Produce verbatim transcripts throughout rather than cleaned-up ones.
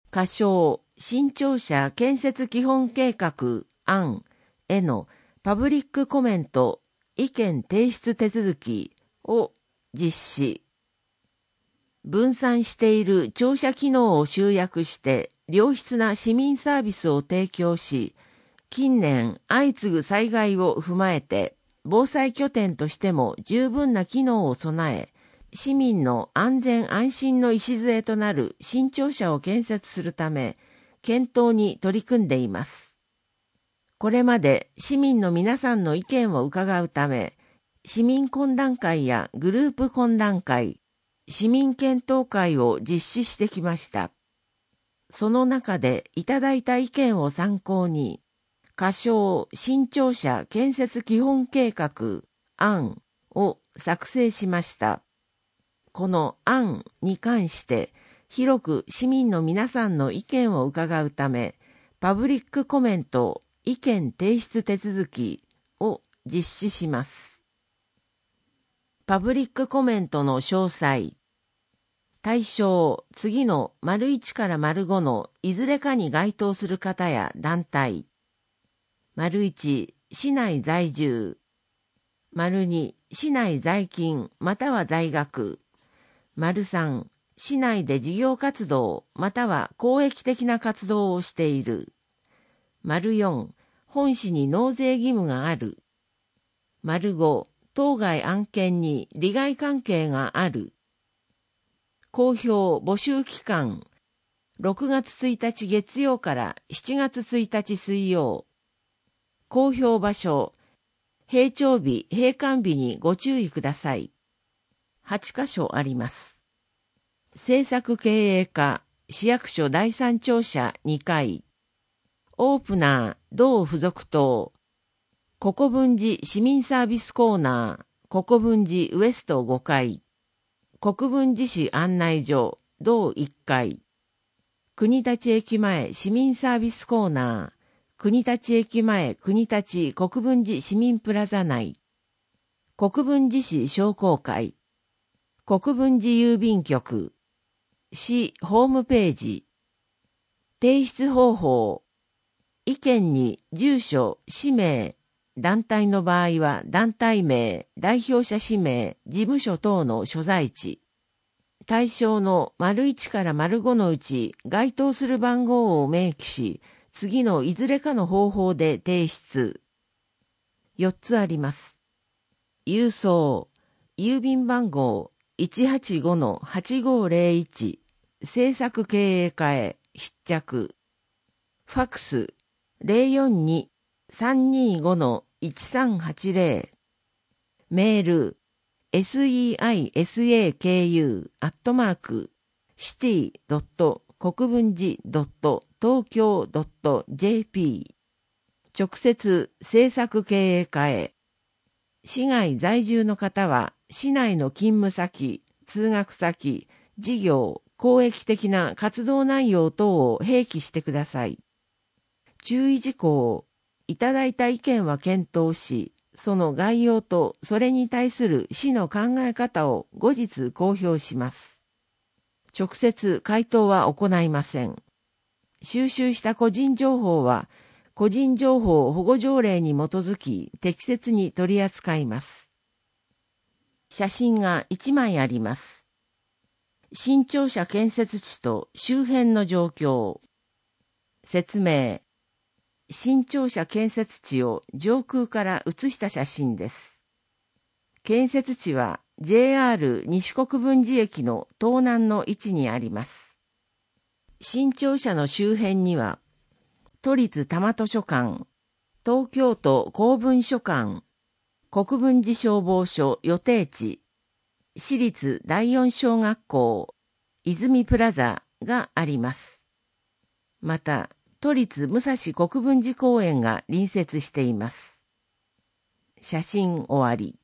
仮称新庁舎建設基本計画案へのパブリックコメント意見提出手続きを実施。分散している庁舎機能を集約して良質な市民サービスを提供し、近年相次ぐ災害を踏まえて防災拠点としても十分な機能を備え、市民の安全安心の礎となる新庁舎を建設するため、検討に取り組んでいます。これまで市民の皆さんの意見を伺うため、市民懇談会やグループ懇談会、市民検討会を実施してきました。その中でいただいた意見を参考に、仮称新庁舎建設基本計画案を作成しました。この案に関して広く市民の皆さんの意見を伺うため、パブリックコメント意見提出手続きを実施します。パブリックコメントの詳細。対象、次の丸いちから丸ごのいずれかに該当する方や団体。丸いち、市内在住。丸に、市内在勤または在学。丸さん、市内で事業活動または公益的な活動をしている。丸よん、本市に納税義務がある。丸ご、当該案件に利害関係がある。公表募集期間、ろくがつついたち月曜からしちがつついたち水曜。公表場所、閉庁日、閉館日にご注意ください。はちかしょあります。政策経営課、市役所第三庁舎にかい。オープナー、同付属棟。国分寺市民サービスコーナー、国分寺ウエストごかい。国分寺市案内所、同いっかい。国立駅前市民サービスコーナー、国立駅前国立国分寺市民プラザ内。国分寺市商工会。国分寺郵便局。市ホームページ。提出方法。意見に住所、氏名、団体の場合は団体名、代表者氏名、事務所等の所在地。対象の丸いちから丸ごのうち該当する番号を明記し、次のいずれかの方法で提出。よっつあります。郵送、郵便番号 いちはちごのはちごぜろいち、政策経営課へ必着。ファクス ゼロよんに さんにごのいちさんはちぜろ。メール セイサク アットマーク シティ ドット 国分寺 ドット 東京 ドット ジェーピー。直接政策経営課へ。市外在住の方は市内の勤務先、通学先、事業、公益的な活動内容等を併記してください。注意事項、いただいた意見は検討し、その概要とそれに対する市の考え方を後日公表します。直接回答は行いません。収集した個人情報は、個人情報保護条例に基づき適切に取り扱います。写真がいちまいあります。新庁舎建設地と周辺の状況。説明。新庁舎建設地を上空から写した写真です。建設地は ジェイアール 西国分寺駅の東南の位置にあります。新庁舎の周辺には、都立多摩図書館、東京都公文書館、国分寺消防署予定地、私立第四小学校、泉プラザがあります。また、都立武蔵国分寺公園が隣接しています。写真終わり。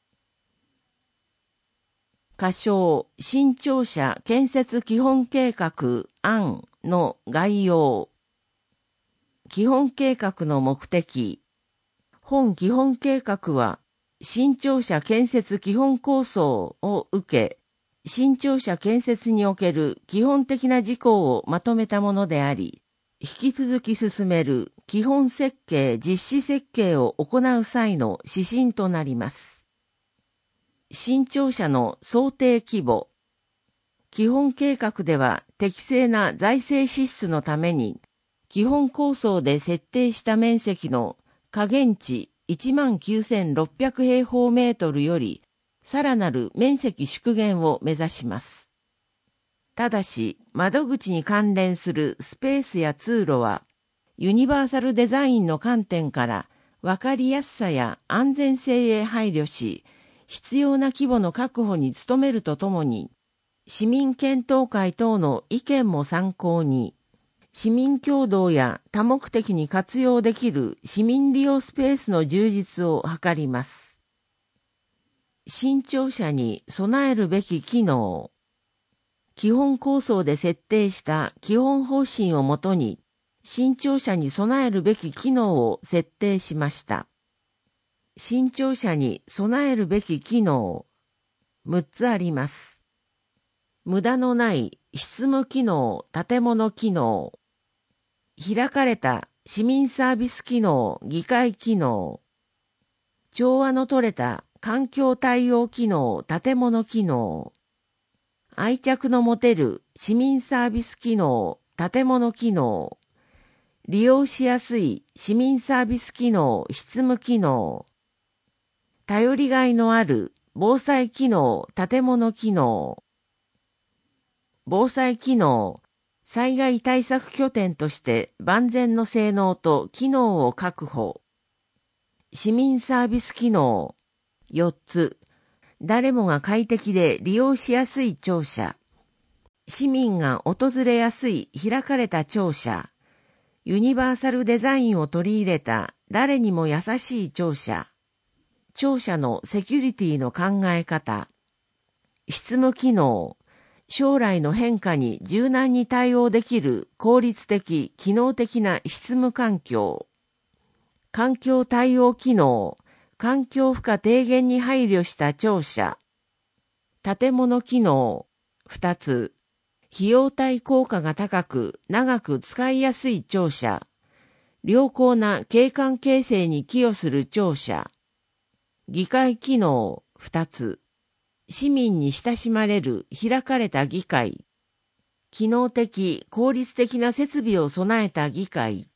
仮称新庁舎建設基本計画案の概要。基本計画の目的。本基本計画は新庁舎建設基本構想を受け、 新庁舎建設における基本的な事項をまとめたものであり、引き続き進める基本設計実施設計を行う際の指針となります。新庁舎の想定規模。基本計画では適正な財政支出のために、基本構想で設定した面積の下限値いちまんきゅうせんろっぴゃく平方メートルより、さらなる面積縮減を目指します。ただし、窓口に関連するスペースや通路は、ユニバーサルデザインの観点から分かりやすさや安全性へ配慮し、必要な規模の確保に努めるとともに、市民検討会等の意見も参考に、市民共同や多目的に活用できる市民利用スペースの充実を図ります。新庁舎に備えるべき機能。基本構想で設定した基本方針をもとに、新庁舎に備えるべき機能を設定しました。新庁舎に備えるべき機能、むっつあります。無駄のない執務機能、建物機能、開かれた市民サービス機能、議会機能、調和の取れた環境対応機能、建物機能、愛着の持てる市民サービス機能、建物機能、利用しやすい市民サービス機能、執務機能、頼りがいのある防災機能、建物機能、防災機能、災害対策拠点として万全の性能と機能を確保。市民サービス機能、よっつ。誰もが快適で利用しやすい庁舎。市民が訪れやすい開かれた庁舎。ユニバーサルデザインを取り入れた誰にも優しい庁舎。庁舎のセキュリティの考え方。執務機能。将来の変化に柔軟に対応できる効率的、機能的な執務環境。環境対応機能。環境負荷低減に配慮した庁舎。建物機能。ふたつ。費用対効果が高く、長く使いやすい庁舎。良好な景観形成に寄与する庁舎。議会機能。ふたつ。市民に親しまれる開かれた議会。機能的、効率的な設備を備えた議会。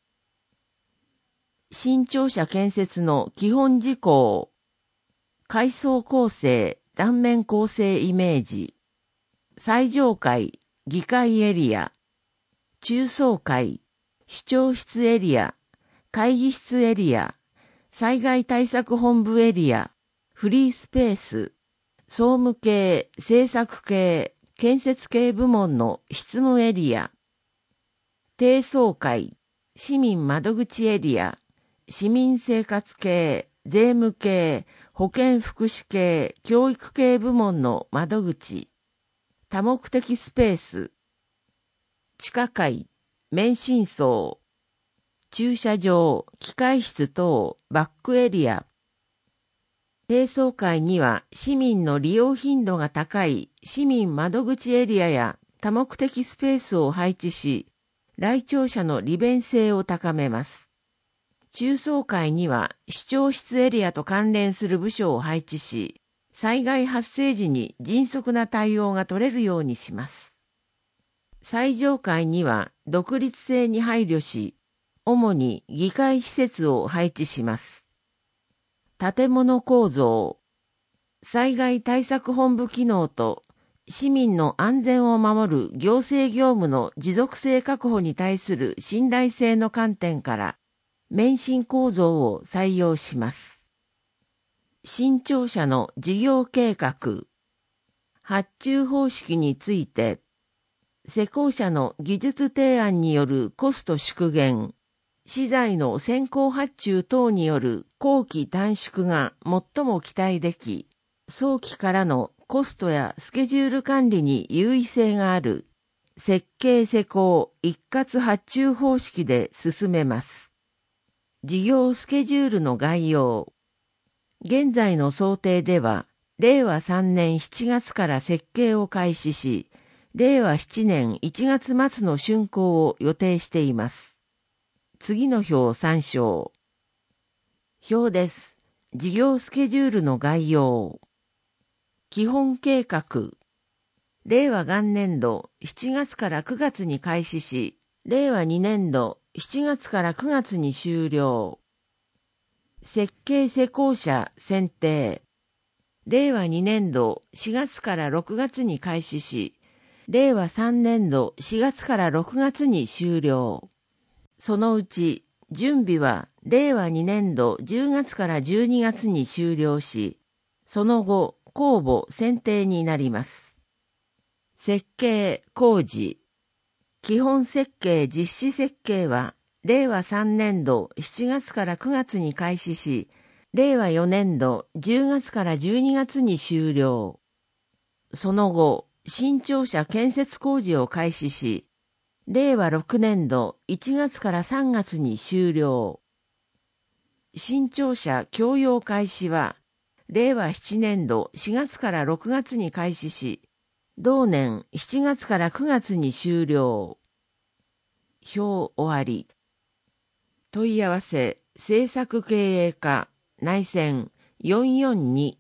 新庁舎建設の基本事項。階層構成、断面構成イメージ。最上階、議会エリア。中層階、市長室エリア。会議室エリア。災害対策本部エリア。フリースペース。総務系、政策系、建設系部門の執務エリア。低層階、市民窓口エリア。市民生活系、税務系、保健福祉系、教育系部門の窓口。多目的スペース。地下階、免震層。駐車場、機械室等、バックエリア。低層階には市民の利用頻度が高い市民窓口エリアや多目的スペースを配置し、来庁者の利便性を高めます。中層階には市長室エリアと関連する部署を配置し、災害発生時に迅速な対応が取れるようにします。最上階には独立性に配慮し、主に議会施設を配置します。建物構造、災害対策本部機能と市民の安全を守る行政業務の持続性確保に対する信頼性の観点から免震構造を採用します。新庁舎の事業計画、発注方式について、施工者の技術提案によるコスト縮減、資材の先行発注等による工期短縮が最も期待でき、早期からのコストやスケジュール管理に優位性がある設計施工一括発注方式で進めます。事業スケジュールの概要。現在の想定では、 れいわさんねんしちがつから設計を開始し、れいわななねんいちがつ末の竣工を予定しています。次の表を参照。表です。事業スケジュールの概要。基本計画。れいわ元年度しちがつからくがつに開始し、れいわにねんどしちがつからくがつに終了。設計施工者選定。れいわにねんどしがつからろくがつに開始し、れいわさんねんどしがつからろくがつに終了。そのうち、準備はれいわにねんどじゅうがつからじゅうにがつに終了し、その後、公募選定になります。設計工事。基本設計実施設計は、れいわさんねんどしちがつからくがつに開始し、れいわよねんどじゅうがつからじゅうにがつに終了。その後、新庁舎建設工事を開始し、れいわろくねんどいちがつからさんがつに終了。新庁舎供用開始は、れいわななねんどしがつからろくがつに開始し、同年しちがつからくがつに終了。表終わり。問い合わせ、制作経営課、内線よんよんに